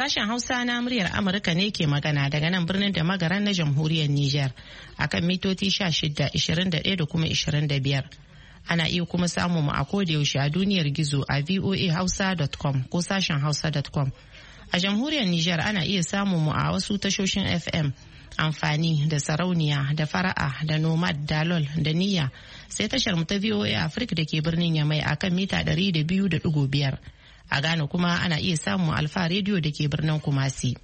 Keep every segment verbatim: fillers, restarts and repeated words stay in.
Sashen Hausa na muryar Amurka ne ke magana daga nan birnin da magaran na jamhuriyar Nijar akan mitoti sha shida, ishirin da ɗaya da kuma ishirin da biyar. Ana iya kuma samu mu a koda yaushe a duniyar gizo a voa hausa dot com ko sashen hausa dot com. A jamhuriyar Nijar ana iya samu mu a wasu tashoshin F M amfani da sarauniya da fara'a da nomad da lol da niyya, sai tashar mu ta V O A Africa da ke birnin Yamai akan mita ɗari da biyu da ɗigo biyar. A Ghana kuma ana iya samun Alfa Radio da ke birnin Kumasi.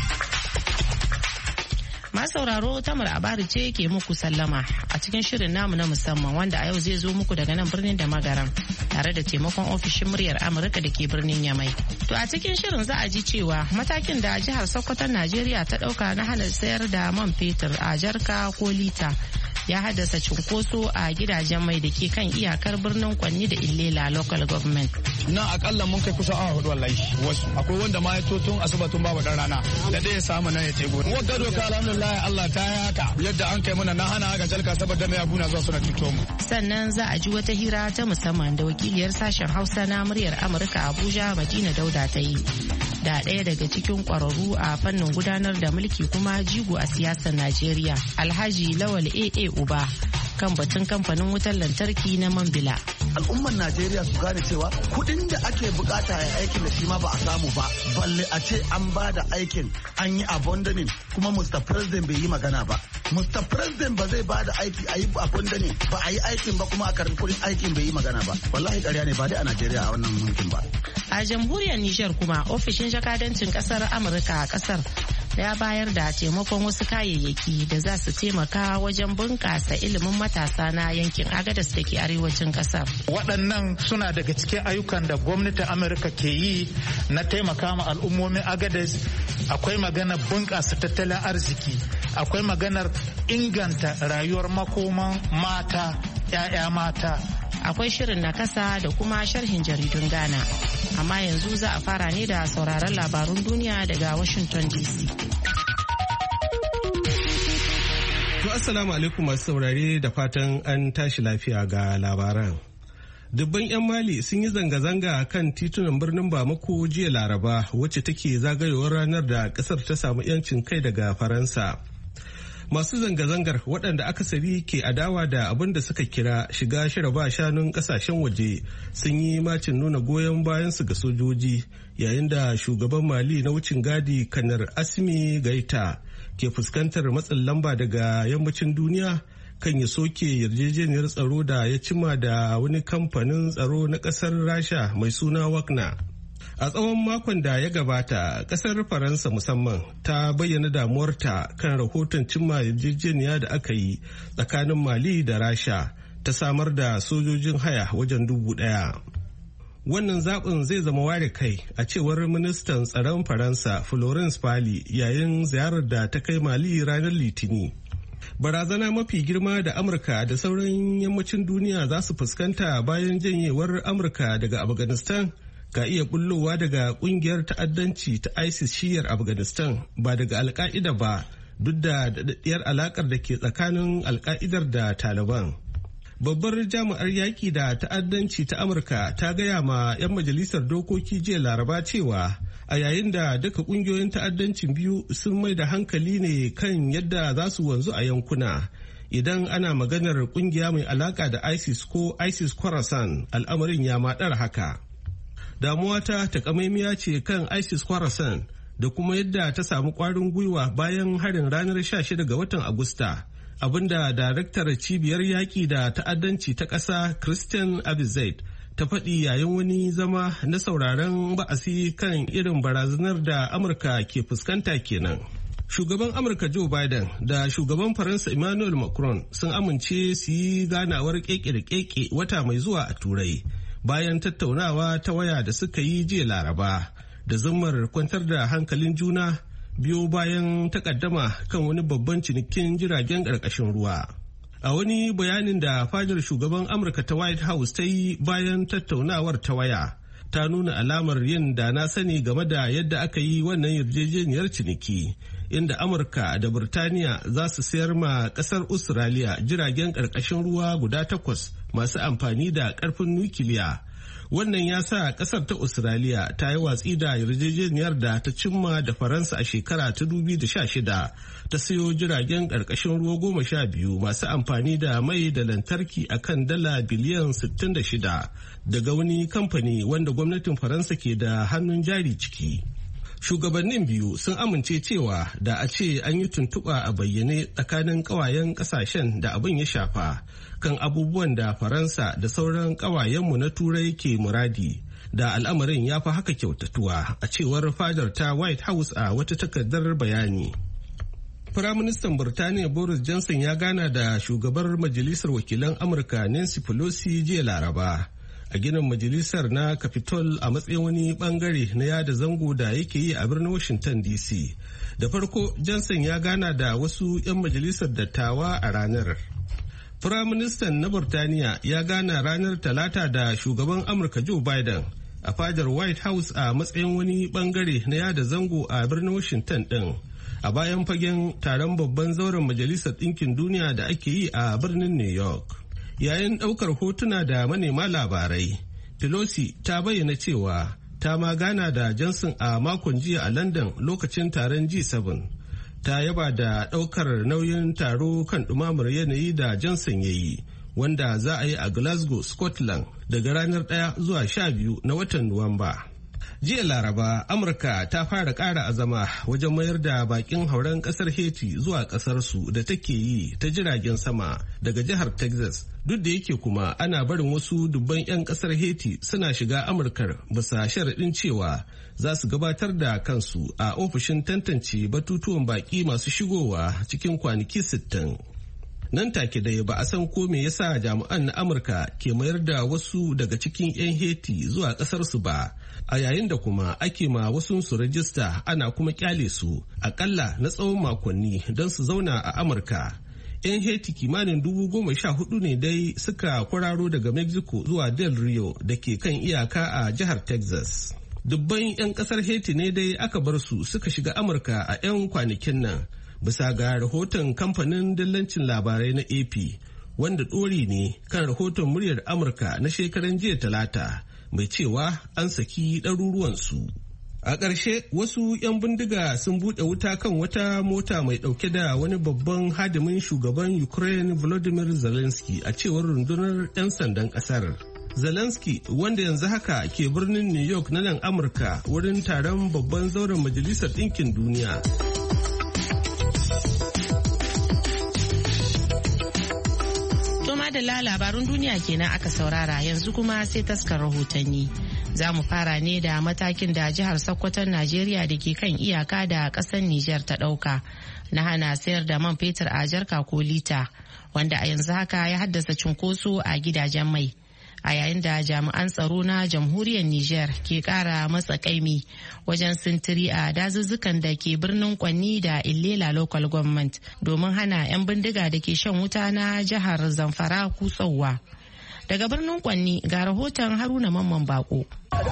Masauraro Tamar Abari ce ke muku sallama a cikin shirin namu na musamman wanda a yau zai zo muku daga nan birnin da magaran tare da taimakon ofishin muryar Amurka da ke birnin Yamai. To a cikin shirin za a ji cewa matakin da jihar Sokoton Najeriya ta dauka na hana sayar da man fetur a jarka ko lita ya haddasa cunkoso a gidajen mai da ke kan iyakar birnin Kwanni da Illela local government. Na akalla mun kai kusa awa hudu wallahi. Wasu akwai wanda ma ya tun asuba tun babu dan rana da dai ya samu nan ya tego. Wanda doka alhamdulillah Allah ta yi haka yadda an kai mana na hana haka jalka saboda mai abuna zuwa suna fito mu. Sannan za a ji wata hira ta musamman da wakiliyar sashen Hausa na muryar Amurka Abuja Madina Dauda ta yi da ɗaya daga cikin ƙwararru a fannin gudanar da mulki kuma jigo a siyasar Najeriya Alhaji Lawal A A Uba kan batun kamfanin wutar lantarki na Mambila. Al'ummar Najeriya su gane cewa kuɗin da ake bukata ya aikin da shi ma ba a samu ba, balle a ce an ba da aikin an yi abandoning kuma Mister President bai yi magana ba. Mister President ba zai ba da aiki a yi abandoning ba a yi aikin ba kuma a karbi kuɗin aikin bai yi magana ba. Wallahi ƙarya ne ba dai a Najeriya a wannan mulkin ba. A jamhuriyar Nijar kuma ofishin jakadancin kasar Amurka a kasar ya bayar da taimakon wasu kayayyaki da za su taimaka wajen bunƙasa ilimin matasa na yankin Agadas da ke arewacin kasar. Waɗannan suna daga cikin ayyukan da gwamnatin Amurka ke yi na taimaka ma al'ummomin Agadas. Akwai maganar bunƙasa tattalin arziki, akwai maganar inganta rayuwar makoman mata, 'ya'ya mata. Akwai shirin na kasa da kuma sharhin jaridun Ghana. Amma yanzu za a fara ne da sauraron labarun duniya daga Washington D C. To assalamu alaikum masu saurare da fatan an tashi lafiya ga labaran. Dubban 'yan Mali sun yi zanga-zanga kan titunan birnin Bamako jiya Laraba wacce take zagayowar ranar da kasar ta samu 'yancin kai daga Faransa. Masu zanga-zangar waɗanda akasari ke adawa da abin da suka kira shiga shira ba shanun ƙasashen waje sun yi macin nuna goyon bayansu ga sojoji yayin da shugaban Mali na wucin gadi Kanar Asimi Gaita ke fuskantar matsin lamba daga yammacin duniya kan ya soke yarjejeniyar tsaro da ya cima da wani kamfanin tsaro na ƙasar Rasha mai suna Wagner. A tsawon makon da ya gabata, kasar Faransa musamman ta bayyana damuwarta kan rahoton cimma yarjejeniya da aka yi tsakanin Mali da Rasha ta samar da sojojin haya wajen dubu ɗaya. Wannan zaɓin zai zama ware kai a cewar ministan tsaron Faransa Florence Pali yayin ziyarar da ta kai Mali ranar Litini. Barazana mafi girma da Amurka da sauran yammacin duniya za su fuskanta bayan janyewar Amurka daga Afghanistan ka iya bullowa daga kungiyar ta'addanci ta ISIS shiyar Afghanistan ba daga Al-Qaida ba, duk da daɗaɗɗiyar alakar da ke tsakanin Al-Qaidar da Taliban. Babbar jami'ar yaƙi da ta'addanci ta Amurka ta gaya ma 'yan majalisar dokoki jiya Laraba cewa a yayin da duka kungiyoyin ta'addancin biyu sun mai da hankali ne kan yadda za su wanzu a yankuna. Idan ana maganar kungiya mai alaka da ISIS ko ISIS Khorasan, al'amarin ya maɗar haka. Damuwa ta takamaimiya ce kan ISIS Khorasan da kuma yadda ta samu kwarin gwiwa bayan harin ranar sha shida ga watan Agusta, abinda daraktar cibiyar yaƙi da ta'addanci ta ƙasa Christian Abizaid ta faɗi yayin wani zama na sauraron ba'asi kan irin barazanar da Amurka ke fuskanta kenan. Shugaban Amurka Joe Biden da shugaban Faransa Emmanuel Macron sun amince su yi ganawar keke da keke wata mai zuwa a Turai. Bayan tattaunawa ta waya da suka yi jiya Laraba da zummar kwantar da hankalin juna biyo bayan takaddama kan wani babban cinikin jiragen ƙarƙashin ruwa. A wani bayanin da fadar shugaban Amurka ta White House ta yi bayan tattaunawar ta waya, ta nuna alamar yin da na sani game da yadda aka yi wannan yarjejeniyar ciniki, inda Amurka da Burtaniya za su sayar ma ƙasar Australia jiragen ƙarƙashin ruwa guda takwas masu amfani da ƙarfin nukiliya Wannan ya sa kasar ta Australia ta yi watsi da yarjejeniyar da ta cimma da Faransa a shekara ta dubu biyu da sha shida ta sayo jiragen ƙarƙashin ruwa goma sha biyu masu amfani da mai da lantarki a kan dala biliyan sittin da shida daga wani kamfani wanda gwamnatin Faransa ke da hannun jari ciki. Shugabannin biyu sun amince cewa da a ce an yi tuntuɓa a bayyane tsakanin ƙawayen ƙasashen da abin ya shafa kan abubuwan da Faransa da sauran ƙawayenmu na Turai ke muradi, da al'amarin ya fi haka kyautatuwa, a cewar fadar ta White House a wata takardar bayani. Firaministan Birtaniya Boris Johnson ya gana da shugabar Majalisar Wakilan Amurka Nancy Pelosi jiya Laraba a ginin majalisar na Capitol a matsayin wani bangare na yada zango da yake yi a birnin Washington D C. Da farko Johnson ya gana da wasu 'yan majalisar dattawa a ranar. Firaministan na Burtaniya ya gana ranar Talata da shugaban Amurka Joe Biden a fadar White House a matsayin wani bangare na yada zango a birnin Washington din, a bayan fagen taron babban zauren Majalisar Ɗinkin Duniya da ake yi a birnin New York. Yayin ɗaukar hotuna da manema labarai, Pelosi ta bayyana cewa ta ma gana da Johnson a makon jiya a London lokacin taron G seven. Ta yaba da ɗaukar nauyin taro kan ɗumamar yanayi da Johnson ya yi, wanda za a yi a Glasgow, Scotland daga ranar ɗaya zuwa sha biyu na watan Nuwamba. Jiya Laraba, Amurka ta fara ƙara azama wajen mayar da bakin hauren ƙasar Haiti zuwa ƙasarsu da take yi ta jiragen sama daga jihar Texas, duk da yake kuma ana barin wasu dubban 'yan ƙasar Haiti suna shiga Amurkar bisa sharaɗin cewa za su gabatar da kansu a ofishin tantance batutuwan baƙi masu shigowa cikin kwanaki sittin. Nan take dai ba a san ko me yasa jami'an na Amurka ke mayar da wasu daga cikin 'yan Haiti zuwa ƙasarsu ba, a yayin da kuma ake ma wasu su rajista ana kuma kyale su akalla na tsawon makonni don su zauna a Amurka. 'Yan Haiti kimanin dubu goma sha hudu ne dai suka kwararo daga Mexico zuwa Del Rio da ke kan iyaka a jihar Texas. Dubban 'yan ƙasar Haiti ne dai aka bar su suka shiga Amurka a 'yan kwanakin nan, bisa ga rahoton kamfanin dillancin labarai na A P, wanda ɗori ne kan rahoton muryar Amurka na shekaran jiya Talata mai cewa an saki ɗaruruwansu. A ƙarshe, wasu 'yan bindiga sun buɗe wuta kan wata mota mai ɗauke da wani babban hadimin shugaban Ukraine Volodymyr Zelensky, a cewar rundunar 'yan sandan ƙasar. Zelensky, wanda yanzu haka ke birnin New York na nan Amurka wurin taron babban zauren Majalisar Ɗinkin Duniya. Madalla, labarun duniya kenan aka saurara, yanzu kuma sai taskar rahotanni. Za mu fara ne da matakin da jihar Sokoton Najeriya da ke kan iyaka da ƙasar Nijar ta ɗauka na hana sayar da man fetur a jarka ko lita, wanda a yanzu haka ya haddasa cunkoso a gidajen mai. A yayin da jami'an tsaro na jamhuriyar Nijar ke kara matsa kaimi wajen sintiri a dazuzzukan da ke birnin Kwanni da Illela Local Government domin hana 'yan bindiga da ke shan wuta na jihar Zamfara kutsowa. Daga birnin Kwanni ga rahoton Haruna Mamman Bako.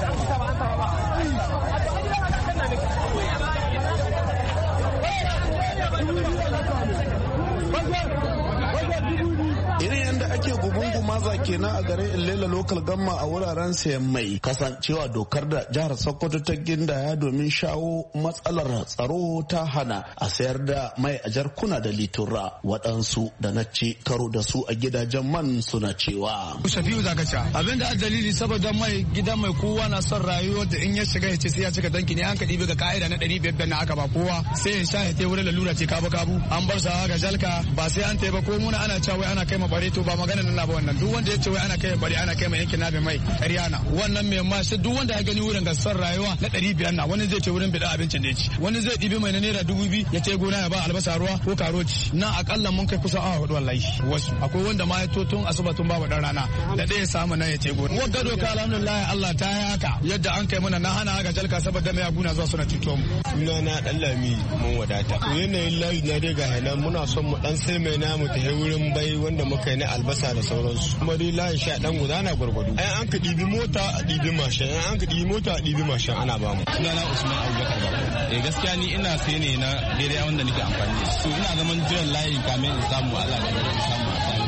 ake gubun-gumaza kenan a garin Ilela Local Gamma a wuraren sayan mai, kasancewa dokar da jihar Sokoto ta gindaya domin shawo matsalar tsaro ta hana a sayar da mai a jarkuna da litura. Waɗansu da na ci karo da su a gidajen man suna cewa Shafi'u Zakacha, abinda a dalili saboda mai gidan mai kowa na son rayuwar da in ya shiga ya ce sai ya cika tanki ne, an ka ɗibi ga ka'ida na ɗari biyar na aka ba kowa sai ya sha ya te wurin lalura ce kabu kabu an bar sa ga jalka ba sai an te ba, ko muna ana cewa wai ana kai ma bare to ba magana nan ba wannan. Duk wanda ya ce wai ana kai bare ana kai ma yankin nabe mai ƙarya na wannan mai ma shi duk wanda ya gani wurin ga son rayuwa na ɗari biyar na wani zai ce wurin bida abincin da ya ci, wani zai ɗibi mai na naira dubu biyu ya ce gona ya ba albasa ruwa ko karoti na akalla mun kai kusan awa hudu wallahi. Wasu akwai wanda ma ya to tun asuba tun babu dan rana da ɗaya samu nan ya ce gona. Wagga doka alhamdulillah Allah ta yi haka yadda an kai mana na hana haka jalka saboda mai aguna zuwa suna cuto mu. Suna na dan lami mun wadata. To yanayin layi na dai ga hana muna son mu dan sai mai namu ta wurin bai wanda muka yi na albasa da sauransu. Kuma dai layi sha dan gudana gwargwado. Ai an ka ɗibi mota a ɗibi mashin, ai an ka ɗibi mota a ɗibi mashin ana ba mu. Suna na Usman Abubakar Bako. Eh gaskiya ni ina sai ne na daidai wanda nake amfani da shi. To ina zaman jiran layi kamin in samu Allah da samu. A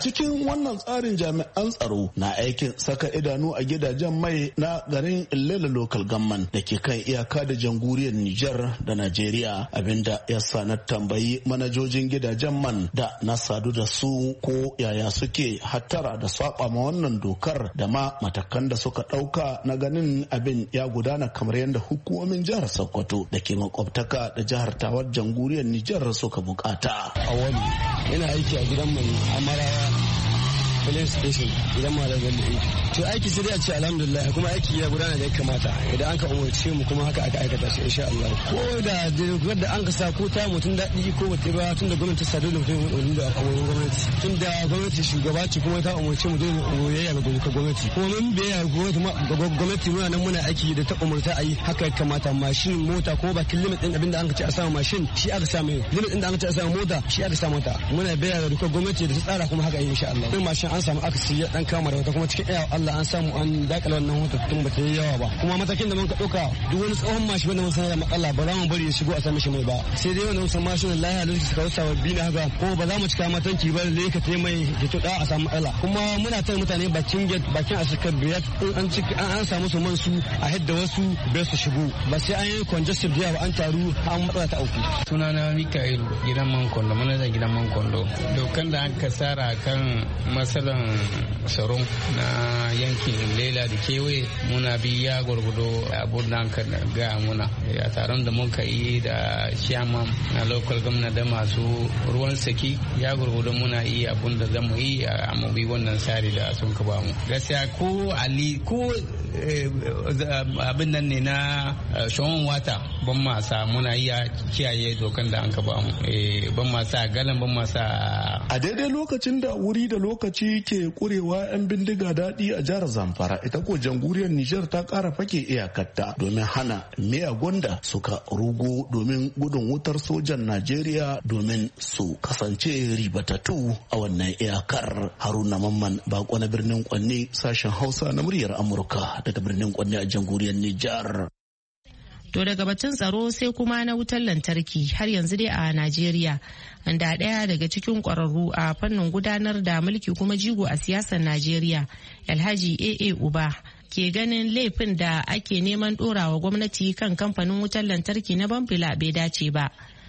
cikin wannan tsarin jami'an tsaro na aikin saka idanu a gidajen mai na garin Ilela Local Government da ke kan iyaka da jamhuriyar Nijar da Najeriya, abinda ya sa na tambayi manajojin gidajen man da na sadu da su ko yaya suke hattara da saba ma wannan dokar da ma matakan da suka dauka na ganin abin ya gudana kamar yadda hukumomin jihar Sokoto da ke makwabtaka da jihar Tawar jamhuriyar Nijar suka bukata. A wani ina aiki a gidan mai Amarawa police station gidan ma da gani. To aiki sai dai a ce alhamdulillah kuma aiki ya gudana da ya kamata idan an ka umarce mu kuma haka aka aikata shi insha Allah. Ko da da an ka sa ko ta mutum daɗi ko wata ba tun da gwamnati sa dole mutum wani da umarnin gwamnati. Tun da gwamnati shugaba ce kuma ta umarce mu dole umarce ga gwamnati. Kuma mun biya gwamnati gwamnati muna nan muna aiki da ta umarta a yi haka ya kamata. Mashin mota ko bakin limit din abinda an ka ce a sama mashin shi aka sa mai limit din da an ka ce a sama mota shi aka sa mota. Muna biya da dukkan gwamnati da ta tsara kuma haka insha Allah. Sai mashin an samu akasi ya dan kama da wata kuma cikin iya Allah an samu an dakala wannan wata tun ba ta yi yawa ba. Kuma matakin da mun ka dauka duk wani tsohon mashin wanda mun san da matsala ba za mu bari ya shigo a sami shi mai ba. Sai dai wannan sun mashin lahiya da suka wasa sabbi na haka kuma ba za mu cika matanki ba da ka tai mai ya to da a samu matsala. Kuma muna tare mutane bakin gate bakin askar biyar in an ciki an samu su man su a hidda wasu bai su shigo ba sai an yi congestion da ba an taru an matsala ta auku. Sunana Mikael gidan man kondo manajan gidan man kondo. Dokan da aka tsara kan masalan tsaron na yankin Lela da kewaye muna biya gwargwado abun da aka ga muna a taron da muka yi da chairman na local government da masu ruwan saki ya gwargwado muna yi abun da zamu yi a mu bi wannan tsari da sun ka ba mu. Gaskiya ko ali ko abin nan ne na shawon wata ban masa muna iya kiyaye dokan da an ka ba mu ban masa galan ban masa. A daidai lokacin da wuri da lokaci ke kurewa 'yan bindiga daɗi a jihar Zamfara ita ko jamhuriyar Nijar ta ƙara fake iyakarta domin hana miyagun da suka rugo domin gudun wutar sojan Najeriya domin su kasance ribatattu a wannan iyakar. Haruna Mamman Bako na birnin Kwanne sashen Hausa na muryar Amurka daga birnin Kwanne a jamhuriyar Nijar. To daga batun tsaro sai kuma na wutar lantarki har yanzu dai a Najeriya. Da ɗaya daga cikin ƙwararru a fannin gudanar da mulki kuma jigo a siyasar Najeriya, Alhaji A A Uba, ke ganin laifin da ake neman ɗorawa gwamnati kan kamfanin wutar lantarki na Bambila bai dace ba.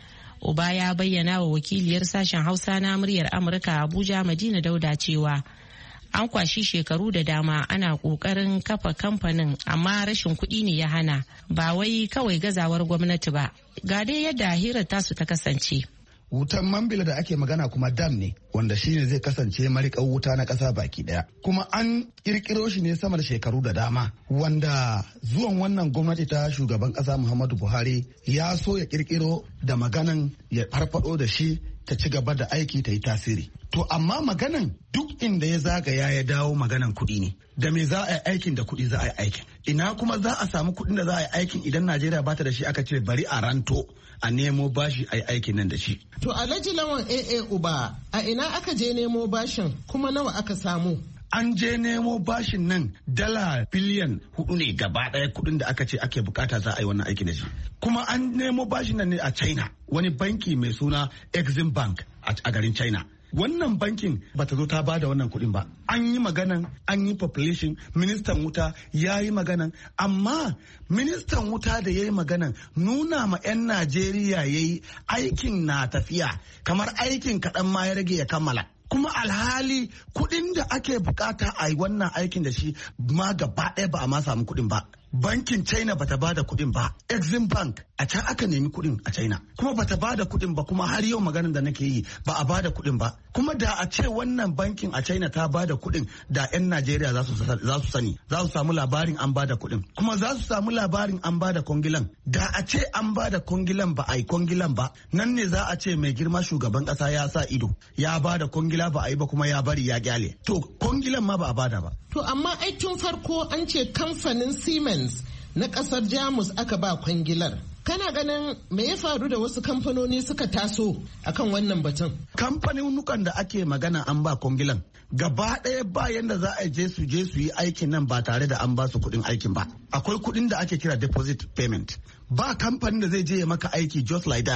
Uba ya bayyana wa wakiliyar sashen Hausa na muryar Amurka Abuja Madina Dauda cewa an kwashi shekaru da dama ana ƙoƙarin kafa kamfanin amma rashin kuɗi ne ya hana ba wai kawai gazawar gwamnati ba. Ga dai yadda hirar tasu ta kasance. Wutan Mambila da ake magana kuma dam ne wanda shi ne zai kasance mariƙar wuta na ƙasa baki ɗaya. Kuma an ƙirƙiro shi ne sama da shekaru da dama wanda zuwan wannan gwamnati ta shugaban ƙasa Muhammadu Buhari ya so ya ƙirƙiro da maganan ya farfado da shi ta ci gaba da aiki ta yi tasiri. To amma maganan duk inda ya zagaya ya dawo maganan kuɗi ne. Da me za a yi aikin da kuɗi za a yi aikin. Ina kuma za a samu kuɗin da za a yi aikin idan Najeriya ba ta da shi aka ce bari a ranto a nemo bashi a yi aikin nan da shi. To Alhaji Lawan A A Uba a ina aka je nemo bashin kuma nawa aka samu? An je nemo bashin nan dala biliyan hudu ne gaba ɗaya kuɗin da aka ce ake bukata za a yi wannan aiki da shi. Kuma an nemo bashin nan ne a China, wani banki mai suna Exim Bank a garin China. Wannan bankin bata zo ta bada wannan kuɗin ba. An yi maganan, an yi population, ministan wuta ya yi maganan, amma ministan wuta da ya yi maganan nuna ma 'yan Najeriya ya yi aikin na tafiya kamar aikin kaɗan ma ya rage ya kammala. Kuma alhali kuɗin da ake bukata a yi wannan aikin da shi ma gaba ɗaya ba a ma samu kuɗin ba. Bankin China bata bada kuɗin ba. Exim Bank a can aka nemi kuɗin a China. Kuma bata bada kuɗin ba kuma har yau maganar da nake yi ba a bada kuɗin ba. Kuma da a ce wannan bankin a China ta bada kuɗin da 'yan Najeriya za su sani. Za su samu labarin an bada kuɗin. Kuma za su samu labarin an bada kongilan. Da a ce an bada kongilan ba a yi kongilan ba. Nan ne za a ce mai girma shugaban ƙasa ya sa ido. Ya bada kongila ba a yi ba kuma ya bari ya gyale. To kongilan ma ba a bada ba. To amma ai tun farko an ce kamfanin Siemens na kasar Jamus aka ba kwangilar. Kana ganin me ya faru da wasu kamfanoni suka taso akan wannan batun? Kamfanonukan da ake magana an ba kwangilan gaba ɗaya ba yanda za a je su je su yi aikin nan ba tare da an ba su kuɗin aikin ba. Akwai kuɗin da ake kira deposit payment. Ba kamfanin da zai je ya maka aiki just like that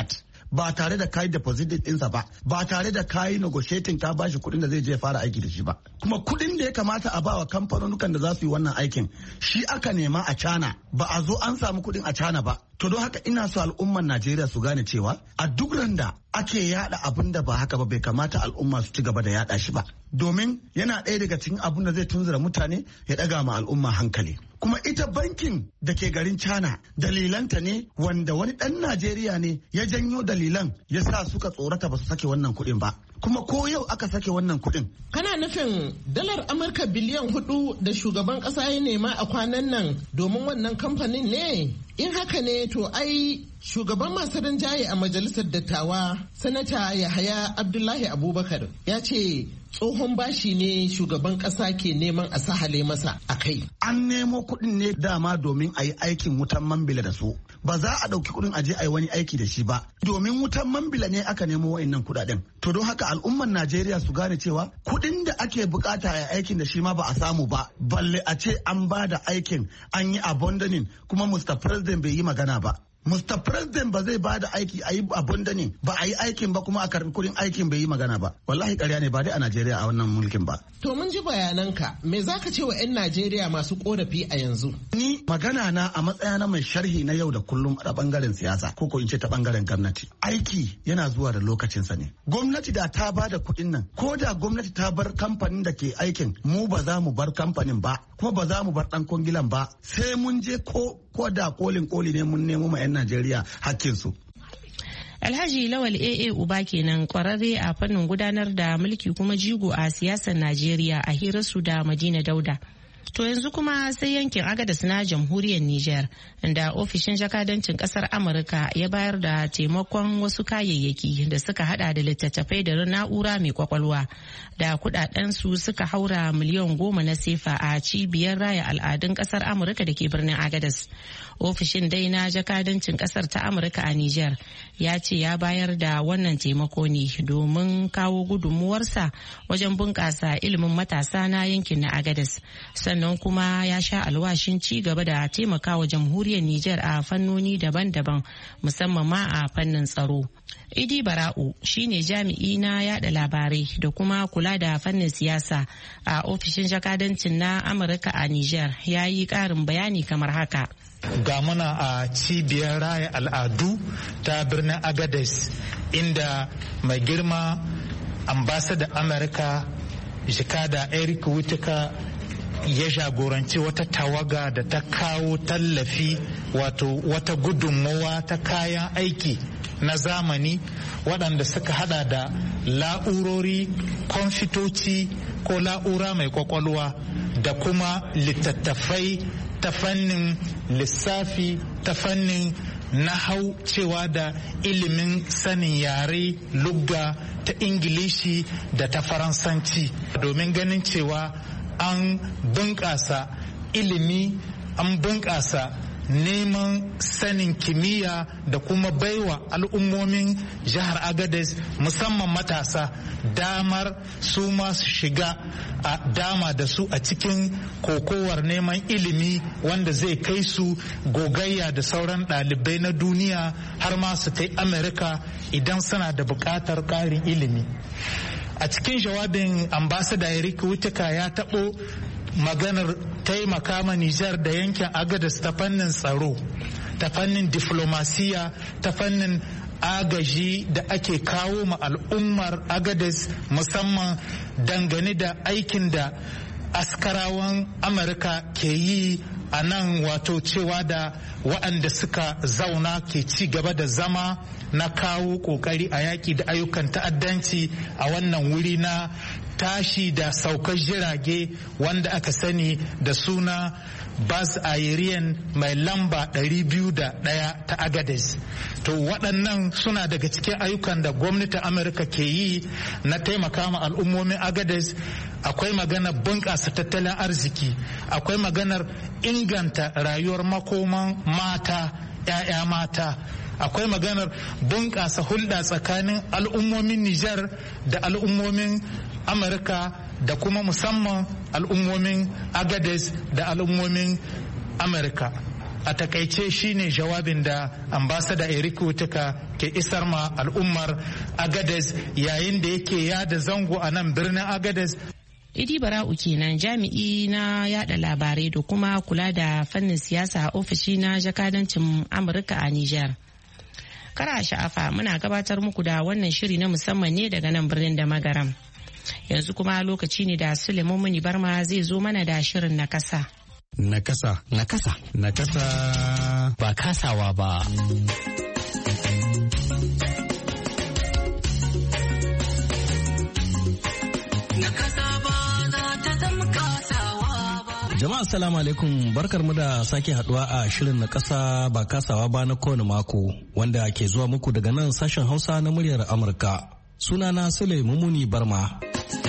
ba tare da kai deposit ɗinsa ba ba tare da kai negotiating ka bashi kuɗin da zai je fara aiki da shi ba kuma kuɗin da ya kamata a bawa kamfanonukan da za su yi wannan aikin shi aka nema a China ba a zo an samu kuɗin a China ba. To don haka ina so al'umman Najeriya su gane cewa a duk randa ake yada abin da ba haka ba bai kamata al'umma su ci gaba da yada shi ba. Domin yana ɗaya daga cikin abin da zai tunzura mutane ya ɗaga ma al'umma hankali. Kuma ita bankin da ke garin China dalilanta ne wanda wani ɗan Najeriya ne ya janyo dalilan ya sa suka tsorata ba su sake wannan kuɗin ba. Kuma ko yau aka sake wannan kuɗin. Kana nufin dalar Amurka biliyan hudu da shugaban ƙasa ya nema a kwanan nan domin wannan kamfanin ne? In haka ne to ai shugaban masu rinjaye a majalisar dattawa sanata Yahaya Abdullahi Abubakar ya ce tsohon bashi ne shugaban kasa ke neman a sahale masa a kai. An nemo kuɗin ne dama domin a yi aikin wutan mambila da su. Ba za a ɗauki kuɗin aje a yi wani aiki da shi ba. Domin wutan mambila ne aka nemo wa'innan kuɗaɗen. To don haka al'umman Najeriya su gane cewa kuɗin da ake bukata a aikin da shi ma ba a samu ba. Balle a ce an ba da aikin an yi abandoning kuma Mister President bai yi magana ba. Mister President ba zai ba da aiki a yi abandoning ba a yi aikin ba kuma a karbi kudin aikin bai yi magana ba. Wallahi ƙarya ne ba dai a Najeriya a wannan mulkin ba. To mun ji bayananka me zaka ce wa 'yan Najeriya masu korafi a yanzu? Ni magana na a matsayina mai sharhi na yau da kullum a bangaren siyasa ko ko in ce ta bangaren gwamnati. Aiki yana zuwa da lokacinsa ne. Gwamnati da ta ba da kuɗin nan ko da gwamnati ta bar kamfanin da ke aikin mu ba za mu bar kamfanin ba kuma ba za mu bar ɗan kwangilan ba sai mun je ko ko da kolin koli ne mun nemo ma 'yan Najeriya hakkinsu. Alhaji Lawal A A Uba kenan kwararre a fannin gudanar da mulki kuma jigo a siyasar Najeriya a hirarsu da Madina Dauda. To yanzu kuma sai yankin Agadas na jamhuriyar Nijar da ofishin jakadancin kasar Amurka ya bayar da taimakon wasu kayayyaki da suka hada da littattafai da na'ura mai kwakwalwa da kudaden su suka haura miliyan goma na sefa a cibiyar raya al'adun kasar Amurka da ke birnin Agadas. Ofishin dai na jakadancin kasar ta Amurka a Nijar ya ce ya bayar da wannan taimako ne domin kawo gudunmuwarsa wajen bunƙasa ilimin matasa na yankin na Agadas. Sannan kuma ya sha alwashin ci gaba da taimakawa jamhuriyar Nijar a fannoni daban-daban musamman ma a fannin tsaro. Idi Bara'u shine jami'i na yada labarai da kuma kula da fannin siyasa a ofishin jakadancin na Amurka a Nijar ya yi ƙarin bayani kamar haka. Ga muna a cibiyar raya al'adu ta birnin Agadez inda mai girma ambasada Amurka jikada Eric Whitaker ya jagoranci wata tawaga da ta kawo tallafi wato wata gudunmawa ta kayan aiki na zamani waɗanda suka hada da la'urori kwamfutoci ko la'ura mai kwakwalwa da kuma littattafai ta fannin lissafi ta fannin nahau cewa da ilimin sanin yare lugga ta ingilishi da ta faransanci domin ganin cewa an bunƙasa ilimi an bunƙasa neman sanin kimiyya da kuma baiwa al'ummomin jihar Agadez musamman matasa damar su masu shiga a dama da su a cikin kokowar neman ilimi wanda zai kai su gogayya da sauran ɗalibai na duniya har ma su ta Amerika idan suna da buƙatar ƙarin ilimi. A cikin jawabin ambasada Eric Whitaker ya taɓo maganar taimaka ma Nijar da yankin Agadez ta fannin tsaro, ta fannin diflomasiya, ta fannin agaji da ake kawo ma al'ummar Agadez musamman dangane da aikin da askarawan Amurka ke yi a nan wato cewa da waɗanda suka zauna ke ci gaba da zama na kawo ƙoƙari a yaƙi da ayyukan ta'addanci a wannan wuri na tashi da saukar jirage wanda aka sani da suna Baz Aerian mai lamba ɗari biyu da ɗaya ta Agadez. To waɗannan suna daga cikin ayyukan da gwamnatin Amurka ke yi na taimaka ma al'ummomin Agadez. Akwai maganar bunƙasa tattalin arziki, akwai maganar inganta rayuwar makoman mata, 'ya'ya mata. Akwai maganar bunƙasa hulɗa tsakanin al'ummomin Nijar da al'ummomin Amurka da kuma musamman al'ummomin Agadez da al'ummomin Amurka. a takaice shine jawabin da ambasada Eric Wutuka ke isar ma al'ummar Agadez yayin da yake yada zango a nan birnin Agadez. Idi Bara'u kenan, jami'i na yada labarai da kuma kula da fannin siyasa a ofishi na jakadancin Amurka a Nijar. Kara sha'afa, muna gabatar muku da wannan shiri na musamman ne daga nan birnin da Magaram. Yanzu kuma lokaci ne da Suleiman Muni Barma zai zo mana da shirin na kasa. Na kasa. Na kasa. Na kasa. Ba kasawa ba. Jama'a assalamu alaikum, barkar mu da sake haduwa a shirin na kasa ba kasawa ba na kowane mako wanda ke zuwa muku daga nan sashen Hausa na muryar Amurka. Sunana Sule Mumuni Barma.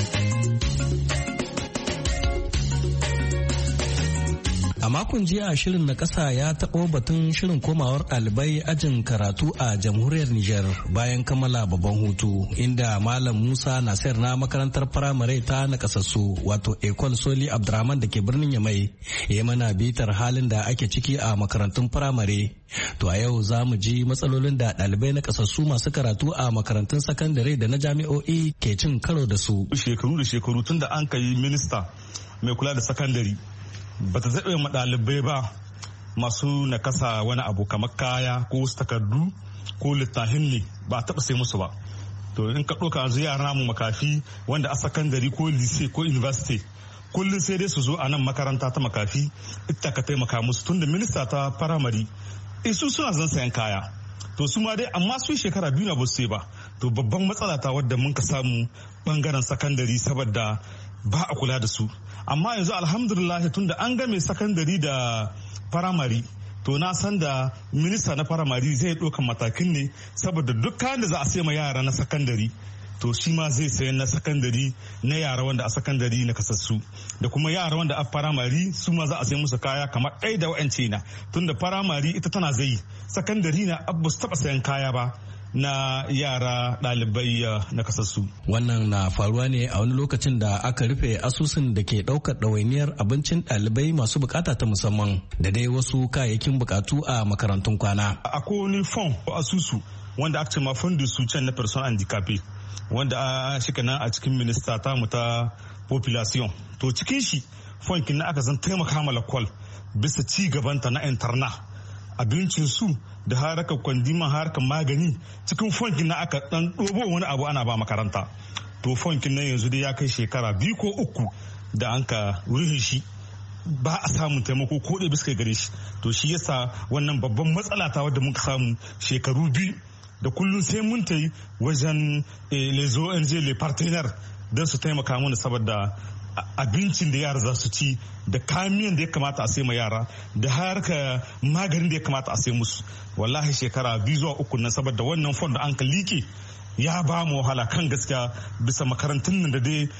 A makon jiya shirin na ƙasa ya taɓo batun shirin komawar ɗalibai ajin karatu a jamhuriyar Nijar bayan kammala babban hutu, inda Malam Musa Nasir na makarantar firamare ta nakasassu wato Ecole Soli Abdurrahman da ke birnin Yamai ya mana bitar halin da ake ciki a makarantun firamare. To a yau za mu ji matsalolin da ɗalibai nakasassu masu karatu a makarantun sakandare da na jami'o'i ke cin karo da su. Shekaru da shekaru tun da an kai minista mai kula da sakandare ba ta zaɓe ma ɗalibai ba masu nakasa wani abu kamar kaya ko wasu takardu ko littafin ne ba a taɓa sai musu ba. To in ka ɗauka yanzu yara mu makafi wanda a sakandare ko lise ko university kullum sai dai su zo a nan makaranta ta makafi ita ka taimaka musu tunda minista ta firamare isu suna zan sayan kaya. To su ma dai amma su shekara biyu na ba su ba. To babban matsala ta wadda mun ka samu bangaren sakandare saboda ba a kula da su. Amma yanzu alhamdulillah tunda an game sakandare da firamare to na san da minista na firamare zai ɗauka matakin ne saboda duk kayan da za a sai ma yara na sakandare to shi ma zai sayan na sakandare na yara wanda a sakandare na kasassu da kuma yara wanda a firamare su ma za a sai musu kaya kamar ɗaya da wa'ance na tunda firamare ita tana zai sakandare na abu su taɓa sayan kaya ba na yara ɗalibai na kasassu. Wannan na faruwa ne a wani lokacin da aka rufe asusun da ke ɗaukar ɗawainiyar abincin ɗalibai masu bukata ta musamman da dai wasu kayayyakin bukatu a makarantun kwana. Akwai wani fon ko asusu wanda aka ce ma fond de soutien na person handicapé wanda a shika nan a cikin minista ta mu ta population. To cikin shi fon kin aka zan taimaka ma lakwal bisa ci gabanta na interna abincin su da harkar kwandima harkar magani cikin fonkin na aka dan ɗobo wani abu ana ba makaranta. To fonkin nan yanzu dai ya kai shekara biyu ko uku da an ka rufe shi ba a samun taimako ko da bisa gare shi. To shi yasa wannan babban matsala ta wadda muka samu shekaru biyu da kullum sai mun ta yi wajen les O N G les partenaires don su taimaka mana saboda abincin da yara za su ci da kamiyan da ya kamata a sai ma yara da harka maganin da ya kamata a sai musu. Wallahi shekara biyu zuwa uku nan saboda wannan fond da an ka like ya ba mu wahala kan gaskiya bisa makarantun nan da dai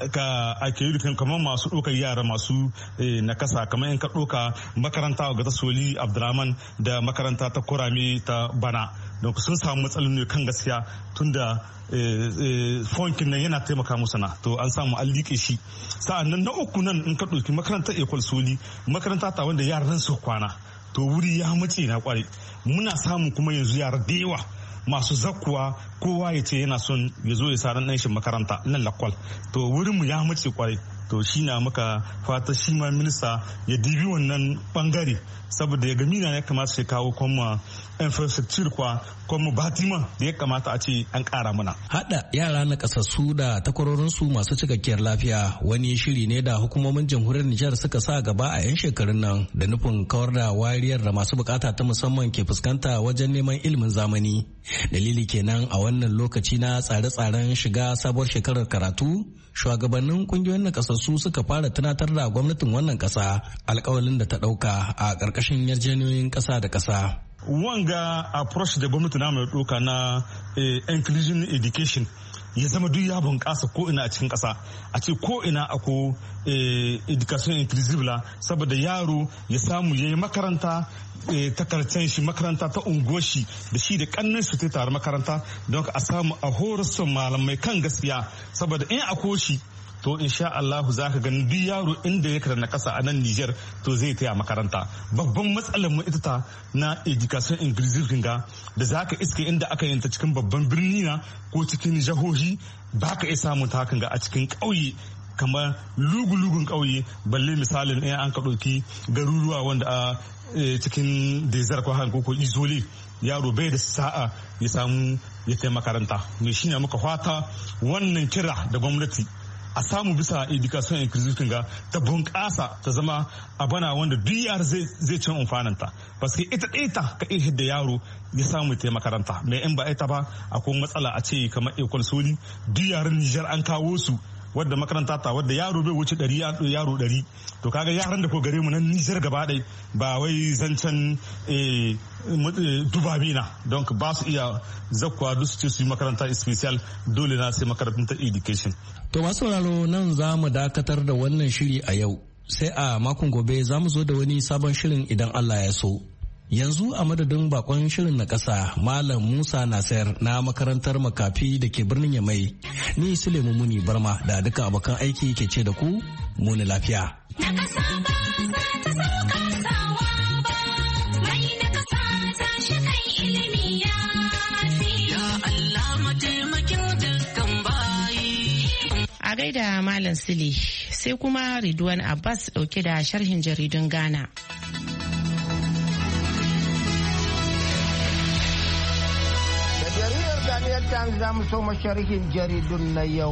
ka ake yi kamar masu ɗaukar yara masu nakasa kamar in ka ɗauka makaranta ga ta Soli Abdurrahman da makaranta ta Kurame ta Bana don sun samu matsaloli kan gaskiya tunda fonkin nan yana taimaka musu na to an samu an liƙe shi. Sa'an nan na uku nan in ka ɗauki makarantar Ecole Soli makaranta ta wanda yaran su kwana to wuri ya mace na kwarai muna samu kuma yanzu yara da yawa masu zakkuwa kowa ya ce yana son ya zo ya sa ɗan shi makaranta nan lakwal to wurin mu ya mace kwarai. To shi na muka fata shi ma minista ya dibi wannan bangare saboda ya ga mina ya kamata shi kawo kuma infrastructure kwa kuma batima da ya kamata a ce an kara mana. Hada yara na kasassu da takwarorinsu masu cikakkiyar lafiya wani shiri ne da hukumomin jamhuriyar Nijar suka sa gaba a 'yan shekarun nan da nufin kawar da wariyar da masu bukata ta musamman ke fuskanta wajen neman ilimin zamani. Dalili kenan a wannan lokaci na tsare-tsaren shiga sabuwar shekarar karatu shugabannin kungiyoyin na kasassu suka fara tunatar da gwamnatin wannan kasa alkawalin da ta dauka a ƙarƙashin yarjejeniyoyin ƙasa da ƙasa. Wanga approach da gwamnati na mai doka na inclusion education ya zama duk ya bunƙasa ko ina a cikin ƙasa a ce ko ina ako education inclusive la saboda yaro ya samu ya yi makaranta ta karshen shi makaranta ta unguwar shi da shi da kannan su ta tare makaranta don a samu a horasson malamai kan gaskiya saboda in ako shi to insha Allahu za ka gani duk yaro inda ya na kasa a nan Niger to zai taya makaranta. Babban matsalar mu ita ta na education inclusive ga da za ka iske inda aka yanta cikin babban birni na ko cikin jahohi ba ka iya samun ta hakan ga a cikin ƙauye kamar lugu-lugun ƙauye, balle misalin ɗaya an ka ɗauki garuruwa wanda a cikin desert ko hanko ko izole yaro bai da sa'a ya samu ya kai makaranta. Ne shi ne muka fata wannan kira da gwamnati a samu bisa education inclusive ga ta bunƙasa ta zama abana wanda duk yar zai cin amfananta, paske ita ɗaya ta ka iya da yaro ya samu ta makaranta. mai in ba ita ba akwai matsala a ce kamar ekol soli duk yaran Nijar an kawo su wadda makaranta ta wadda yaro bai wuce ɗari yaro ɗari, to kaga yaran da ko gare mu nan Nijar gaba ɗaya ba wai zancen dubabi na don ba su iya zakwa duk su ce su yi makaranta special, dole na sai makarantar education. To masu sauraro nan za mu dakatar da wannan shiri a yau, sai a makon gobe za mu zo da wani sabon shirin idan Allah ya so. Yanzu a madadin bakon shirin na ƙasa Malam Musa Nasir na makarantar makafi da ke birnin Yamai, ni Suleiman Muni Barma da duka abokan aiki ke ce da ku muni lafiya. A gaida Malam Sule, sai kuma Ridwan Abbas dauke da sharhin jaridun Ghana. Times za mu so sharhin jaridun na yau,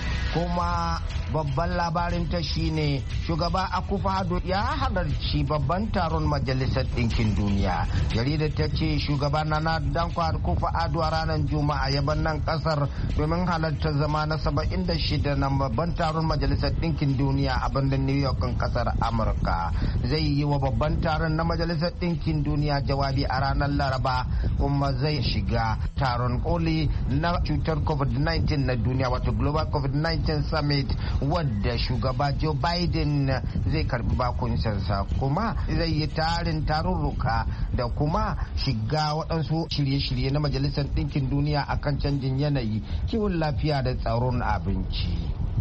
kuma babban labarin ta shine shugaba Akufo-Addo ya halarci babban taron majalisar ɗinkin duniya. Jaridar ta ce shugaba Nana Dankwa Akufo-Addo a ranar Juma'a ya bar nan kasar domin halartar zama na saba'in da shida na babban taron majalisar ɗinkin duniya a birnin New York kasar Amurka. Zai yi wa babban taron na majalisar ɗinkin duniya jawabi a ranar Laraba, kuma zai shiga taron koli na cutar covid nineteen na duniya, wato Global covid nineteen Summit, wadda shugaba Joe Biden zai karbi bakuncinsa, kuma zai yi tarin tarurruka da kuma shiga waɗansu shirye-shirye na majalisar ɗinkin duniya akan canjin yanayi, kiwon lafiya da tsaron abinci.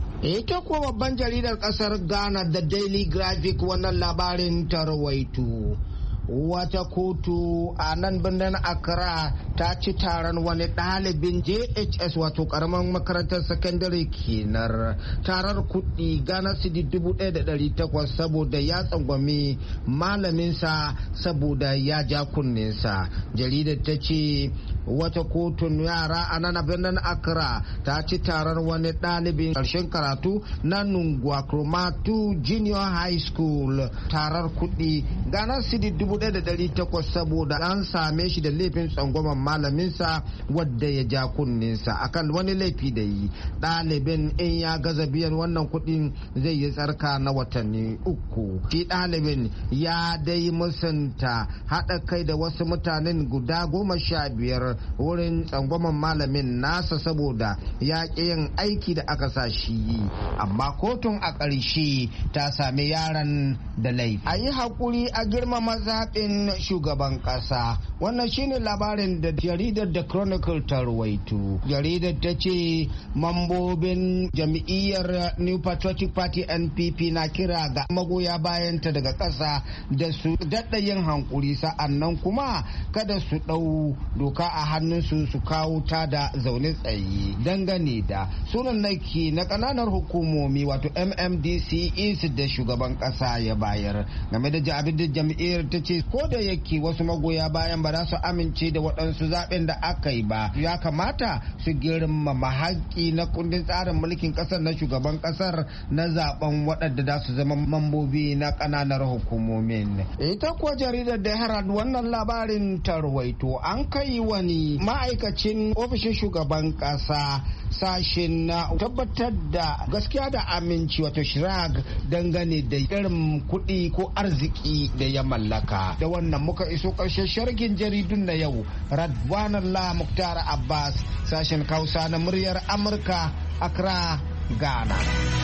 Ita kuwa babban jaridar ƙasar Ghana da Daily Graphic wannan labarin ta rawaito. Wata kotu a nan birnin Accra ta ci taron wani ɗalibin J H S, wato karamin makarantar sakandare kenan, tarar kuɗi Ghana cedi dubu ɗaya da ɗari takwas saboda ya tsangwami malaminsa saboda ya ja kunninsa. Jaridar ta ce wata kotun yara a nan birnin Accra ta ci taron wani ɗalibin ƙarshen karatu na Nungwa Kromatu Junior High School tarar kuɗi Ghana cedi dubu ɗaya da ɗari takwas saboda an same shi da laifin tsangwaman malaminsa wadda ya ja kunninsa akan wani laifi da yi. Ɗalibin in ya gaza biyan wannan kuɗin zai yi tsarka na watanni uku. Shi ɗalibin ya dai musanta haɗa kai da wasu mutanen guda goma sha biyar wurin tsangwaman malamin nasa saboda ya ƙi yin aiki da aka sa shi yi, amma kotun a ƙarshe ta sami yaran da laifi. A yi haƙuri a girmama zaɓin shugaban ƙasa. Wannan shine labarin da jaridar The Chronicle ta ruwaito. Jaridar ta ce mambobin jam'iyyar New Patriotic Party N P P na kira ga magoya bayanta daga ƙasa da su daɗa yin hankuri, sa'annan kuma kada su ɗau doka a hannunsu su kawo ta da zaune tsaye dangane da sunan naki na ƙananan hukumomi, wato M M D C is da shugaban ƙasa ya bayar. Game da abin da jam'iyyar ta ce ko da yake wasu magoya bayan ba za su amince da waɗansu zaɓen da aka yi ba, ya kamata su girmama haƙƙi na kundin tsarin mulkin ƙasar na shugaban ƙasar na zaɓen waɗanda za su zama mambobi na ƙananan hukumomin. Ita kuwa jaridar da Herald wannan labarin ta rawaito, an kai wani ma'aikacin ofishin shugaban ƙasa sashen na tabbatar da gaskiya da aminci, wato shirag, dangane da irin kuɗi ko arziki da ya mallaka. Da wannan muka iso ƙarshen sharhin jaridun na yau. Radwanallah Muktar Abbas, sashen Hausa na muryar Amurka, Accra, Ghana.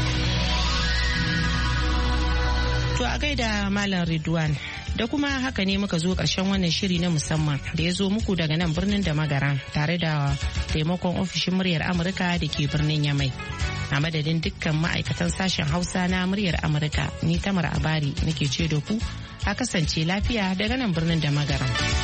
To a gaida Malam Ridwan. Da kuma haka ne muka zo ƙarshen wannan shiri na musamman da ya zo muku daga nan birnin da Magaran tare da taimakon ofishin muryar Amurka da ke birnin Yamai. A madadin dukkan ma'aikatan sashen Hausa na muryar Amurka, ni Tamar Abari nake ce da ku a kasance lafiya daga nan birnin da magaran.